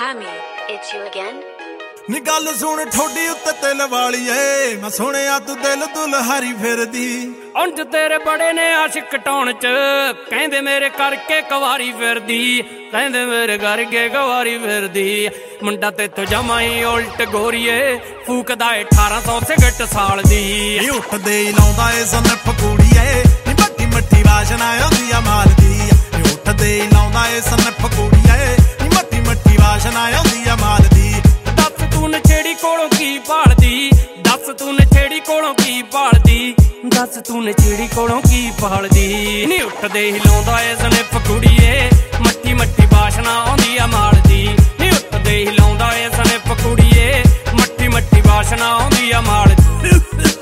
Hammy, it's you again? ਨੀ ਗੱਲ ਸੁਣ ਠੋਡੀ ਉੱਤੇ ਤਿਲ ਵਾਲੀਏ ਮੈਂ ਸੁਣਿਆ ਤੂੰ ਦਿਲ ਦੁਲਹਾਰੀ ਫਿਰਦੀ ਉਂਝ ਤੇਰੇ ਬੜੇ ਨੇ ਆਸ਼ਿਕ ਕਟਾਉਣ ਚ ਕਹਿੰਦੇ ਮੇਰੇ ਕਰਕੇ ਕਵਾਰੀ ਫਿਰਦੀ ਕਹਿੰਦੇ ਮੇਰੇ ਕਰਕੇ ਕਵਾਰੀ ਫਿਰਦੀ ਮੁੰਡਾ ਤੇਥੋਂ ਜਮਾ ਹੀ ਉਲਟ ਗੋਰੀਏ ਫੂਕਦਾ 1800 ਸਿਗਰਟ ਸਾਲ ਦੀ ਇਹ ਉੱਠਦੇ ਹੀ ਲਾਉਂਦਾ ਏ ਸਨਫ ਕੁੜੀਏ ਨੀ ਮੱਟੀ ਮੱਟੀ ਵਾਸ਼ਨਾ ਆਉਂਦੀ ਆ ਮਾਲ ਦੀ ਇਹ ਉੱਠਦੇ ਹੀ ਲਾਉਂਦਾ ਏ ਸਨਫ ਕੁੜੀਏ ਨੀ ਮੱਟੀ ਮੱਟੀ ਵਾਸ਼ਨਾ ਆਉਂਦੀ ਆ ਮਾਲ ਦੀ ਤੂੰ ਨਛੇੜੀ ਕੋਲੋਂ ਕੀ ਭਾਲਦੀ ਦੱਸ ਤੂੰ ਨਛੇੜੀ ਕੋਲੋਂ ਕੀ ਭਾਲਦੀ ਦੱਸ ਤੂੰ ਨਛੇੜੀ ਕੋਲੋਂ ਕੀ ਭਾਲਦੀ ਨੀ ਉੱਠਦੇ ਹੀ ਲਾਉਂਦਾ ਏ ਸਨਿਫ ਕੁੜੀਏ ਮੱਠੀ ਮੱਠੀ ਵਾਸ਼ਨਾ ਆਉਂਦੀ ਆ ਮਾਲ ਦੀ ਨੀ ਉੱਠਦੇ ਹੀ ਲਾਉਂਦਾ ਏ ਸਨਿਫ ਕੁੜੀਏ ਮੱਠੀ ਮੱਠੀ ਵਾਸ਼ਨਾ ਆਉਂਦੀ ਆ ਮਾਲ ਦੀ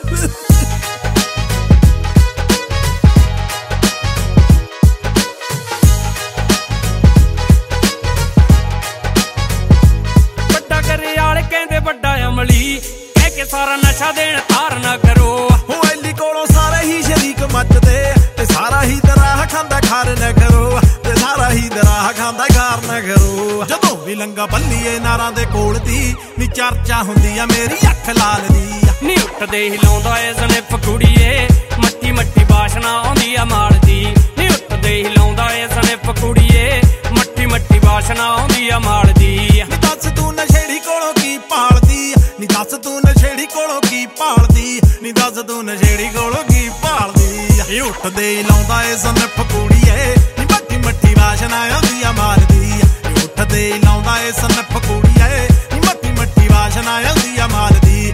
ਕਹਿ ਕੇ ਸਾਰਾ ਨਸ਼ਾ ਦੇਣ ਤਾਰ ਨਾ ਕਰੋ ਐਲੀ ਕੋਲੋਂ ਸਾਰੇ ਹੀ ਸ਼ਰੀਕ ਮੱਚਦੇ ਤੇ ਸਾਰਾ ਹੀ ਦਰਾਹ ਖਾਂਦਾ ਖਾਰ ਨਾ ਕਰੋ ਤੇ ਸਾਰਾ ਹੀ ਦਰਾਹ ਖਾਂਦਾ ਖਾਰ ਨਾ ਕਰੋ ਜਦੋਂ ਵੀ ਲੰਗਾ ਬੱਲੀਏ ਨਾਰਾਂ ਦੇ ਕੋਲ ਦੀ ਨੀ ਚਰਚਾ ਹੁੰਦੀ ਆ ਮੇਰੀ ਅੱਖ ਲਾਲ ਦੀ ਨੀ ਉੱਠਦੇ ਹੀ ਲਾਉਂਦਾ ਏ ਸਨਿਫ ਕੁੜੀਏ ਮੱਠੀ ਮੱਠੀ ਵਾਸ਼ਨਾ ਆਉਂਦੀ ਆ ਮਾਲ ਦੀ ਨੀ ਉੱਠਦੇ ਹੀ ਲਾਉਂਦਾ ਏ ਸਨਿਫ ਕੁੜੀਏ ਮੱਠੀ ਮੱਠੀ ਵਾਸ਼ਨਾ ਆਉਂਦੀ ਆ ਮਾਲ ਦੀ ਨੀ ਦੱਸ ਤੂੰ ਨਸ਼ੇੜੀ ਕੋਲੋਂ ਕੀ ਭਾਲਦੀ ਨੀ ਦੱਸ ਤੂੰ ਨਸ਼ੇੜੀ ਕੋਲੋਂ ਕੀ ਭਾਲਦੀ ਨੀ ਦੱਸ ਤੂੰ ਨਸ਼ੇੜੀ ਕੋਲੋਂ ਕੀ ਭਾਲਦੀ ਇਹ ਉੱਠਦੇ ਹੀ ਲਾਉਂਦਾ ਏ ਸਨਫ ਕੁੜੀਏ ਨੀ ਮੱਠੀ ਮੱਠੀ ਵਾਸ਼ਨਾ ਆਉਂਦੀ ਆ ਮਾਲ ਦੀ ਇਹ ਉੱਠਦੇ ਹੀ ਲਾਉਂਦਾ ਏ ਸਨਫ ਕੁੜੀਏ ਨੀ ਮੱਠੀ ਮੱਠੀ ਵਾਸ਼ਨਾ ਆਉਂਦੀ ਆ ਮਾਲ ਦੀ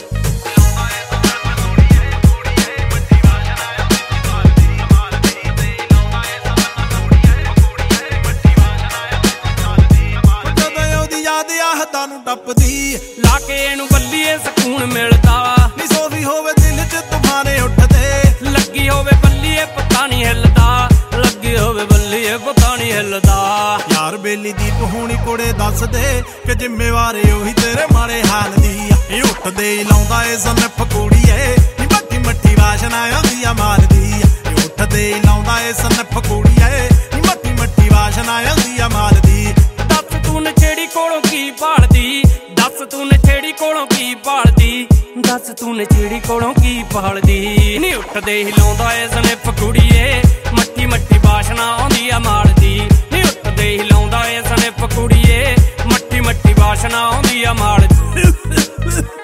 ਨੂੰ ਟੱਪਦੀ ਲਾ ਕੇ ਇਹਨੂੰ ਬੱਲੀਏ ਸਕੂਨ ਮਿਲਦਾ ਨੀ ਸੋਫੀ ਹੋਵੇ ਦਿਲ ਚ ਤੂਫਾਨੇ ਉੱਠਦੇ ਲੱਗੀ ਹੋਵੇ ਬੱਲੀਏ ਪਤਾ ਨਹੀਂ ਹਿੱਲਦਾ ਲੱਗੀ ਹੋਵੇ ਬੱਲੀਏ ਪਤਾ ਨਹੀਂ ਹਿੱਲਦਾ ਯਾਰ ਬੇਲੀ ਦੀਪ ਹੋਣੀ ਕੁੜੇ ਦੱਸ ਦੇ ਕਿ ਜ਼ਿੰਮੇਵਾਰੀ ਉਹੀ ਤੇਰੇ ਮਾੜੇ ਹਾਲ ਦੀ ਇਹ ਉੱਠਦੇ ਹੀ ਲਾਉਂਦਾ ਏ ਸਨਫ ਕੁੜੀਏ ਨੀ ਮੱਠੀ ਮੱਠੀ ਵਾਸ਼ਨਾ ਆਉਂਦੀ ਆ ਮਾਲ ਦੀ ਇਹ ਉੱਠਦੇ ਹੀ ਲਾਉਂਦਾ ਏ ਸਨਫ ਕੁੜੀਏ ਨੀ ਮੱਠੀ ਮੱਠੀ ਵਾਸ਼ਨਾ ਆਉਂਦੀ ਆ ਮਾਲ ਦੀ ਦੱਸ ਤੂੰ ਨਛੇੜੀ ਕੋਲੋਂ ਕੀ ਭਾਲਦੀ ਦੱਸ ਤੂੰ ਨਛੇੜੀ ਕੋਲੋਂ ਕੀ ਭਾਲਦੀ ਦੱਸ ਤੂੰ ਨਛੇੜੀ ਕੋਲੋਂ ਕੀ ਭਾਲਦੀ ਨੀ ਉੱਠਦੇ ਹੀ ਲਾਉਂਦਾ ਏ ਸਨਿਫ ਕੁੜੀਏ ਮੱਠੀ ਮੱਠੀ ਵਾਸ਼ਨਾ ਆਉਂਦੀ ਆ ਮਾਲ ਦੀ ਨੀ ਉੱਠਦੇ ਹੀ ਲਾਉਂਦਾ ਏ ਸਨਿਫ ਕੁੜੀਏ ਮੱਠੀ ਮੱਠੀ ਵਾਸ਼ਨਾ ਆਉਂਦੀ ਆ ਮਾਲ ਦੀ